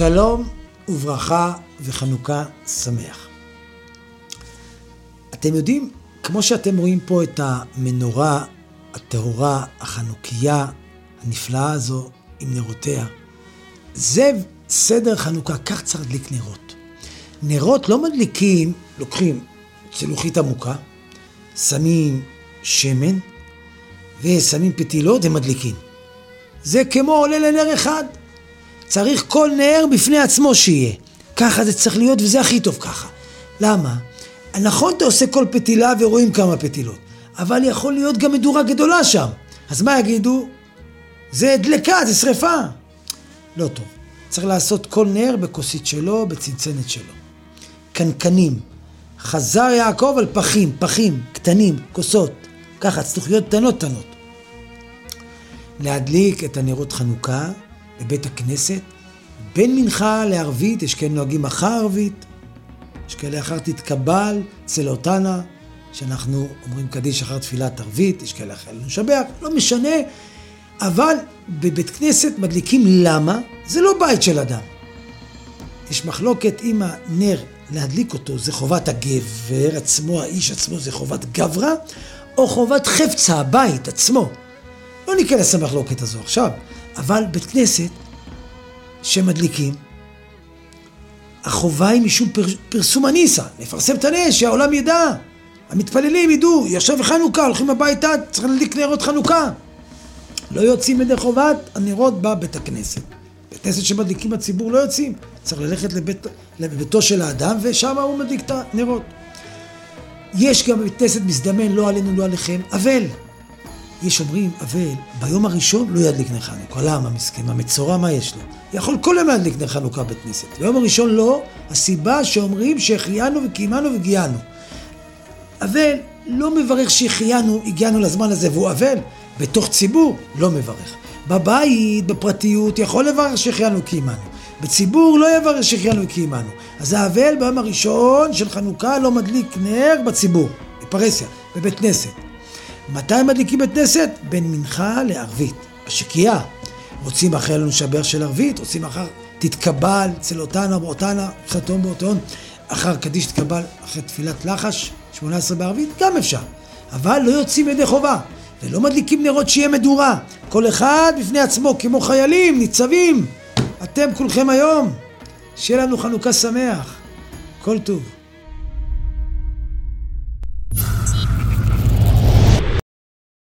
שלום וברכה וחנוכה שמח. אתם יודעים, כמו שאתם רואים פה את המנורה, הטהורה, החנוכיה הנפלאה הזו עם נרותיה, זה סדר חנוכה, כך צריך להדליק נרות. נרות לא מדליקים, לוקחים צלוחית עמוקה, שמים שמן ושמים פתילות ומדליקים. זה כמו עולה לנר אחד. צריך כל נר בפני עצמו שיהיה. ככה זה צריך להיות, וזה הכי טוב ככה. למה? נכון, אתה עושה כל פתילה ורואים כמה פתילות, אבל יכול להיות גם מדורה גדולה שם. אז מה יגידו? זה דלקה, זה שריפה. לא טוב. צריך לעשות כל נר בכוסית שלו, בצנצנת שלו. קנקנים. חזר יעקב על פחים, קטנים, כוסות. ככה, צלוחיות קטנות. להדליק את הנרות חנוכה בבית הכנסת, בין מנחה לערבית, יש כאלה נוהגים אחר ערבית, יש כאלה אחר תתקבל, צלותנה, שאנחנו אומרים קדיש אחר תפילת ערבית, יש כאלה אחר נשבח, לא משנה, אבל בבית כנסת מדליקים. למה? זה לא בית של אדם. יש מחלוקת אם הנר להדליק אותו, זה חובת הגבר עצמו, האיש עצמו, זה חובת גברה, או חובת חפצה, הבית עצמו. לא ניכנס למחלוקת הזו עכשיו, אבל בית כנסת שמדליקים, החובה היא משום פרסום הניסה, לפרסם את הנס, שהעולם ידע, המתפללים ידעו, יושב חנוכה, הולכים הביתה, צריך להדליק נרות חנוכה. לא יוצאים ידי חובת הנרות בבית הכנסת. בית כנסת שמדליקים הציבור לא יוצאים, צריך ללכת לביתו של האדם, ושם הוא מדליק את הנרות. יש גם בבית כנסת מזדמן, לא עלינו, לא עליכם, אבל יש אומרים, אבל ביום הראשון לא ידליק נר חנוכה. למה מסכים? המצורע מה יש לו? יכול כל יום להדליק נר חנוכה בית כנסת. ביום הראשון לא, הסיבה שאומרים שהחיינו וקיימנו וגיינו. אבל לא מברך שהחיינו, הגענו לזמן הזה, והוא אבל. בתוך ציבור לא מברך. בבית, בפרטיות, יכול לברך שהחיינו וקיימנו. בציבור לא יברך שהחיינו וקיימנו. אז האבל ביום הראשון של חנוכה לא מדליק נר בציבור, בפרהסיה, בבית כנסת. מתי מדליקים בית כנסת? בין מנחה לערבית, בשקיעה. רוצים אחרי לנו שבר של ערבית, רוצים אחר תתקבל, צלותנה, באותנה, חתום באותון, אחר קדיש תתקבל, אחרי תפילת לחש, 18 בערבית, גם אפשר. אבל לא יוצאים ידי חובה, ולא מדליקים נרות שיהיה מדורה. כל אחד בפני עצמו, כמו חיילים, ניצבים. אתם כולכם היום, שיהיה לנו חנוכה שמח. כל טוב.